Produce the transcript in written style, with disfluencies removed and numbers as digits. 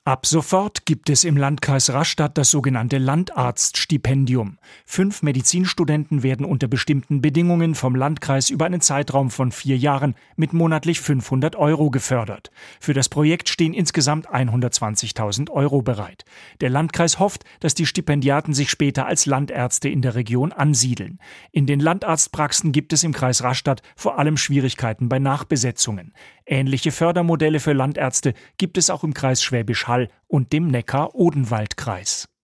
Ab sofort gibt es im Landkreis Rastatt das sogenannte Landarztstipendium. 5 Medizinstudenten werden unter bestimmten Bedingungen vom Landkreis über einen Zeitraum von 4 Jahren mit monatlich 500 € gefördert. Für das Projekt stehen insgesamt 120.000 € bereit. Der Landkreis hofft, dass die Stipendiaten sich später als Landärzte in der Region ansiedeln. In den Landarztpraxen gibt es im Kreis Rastatt vor allem Schwierigkeiten bei Nachbesetzungen. Ähnliche Fördermodelle für Landärzte gibt es auch im Kreis Schwäbisch Hall und dem Neckar-Odenwald-Kreis.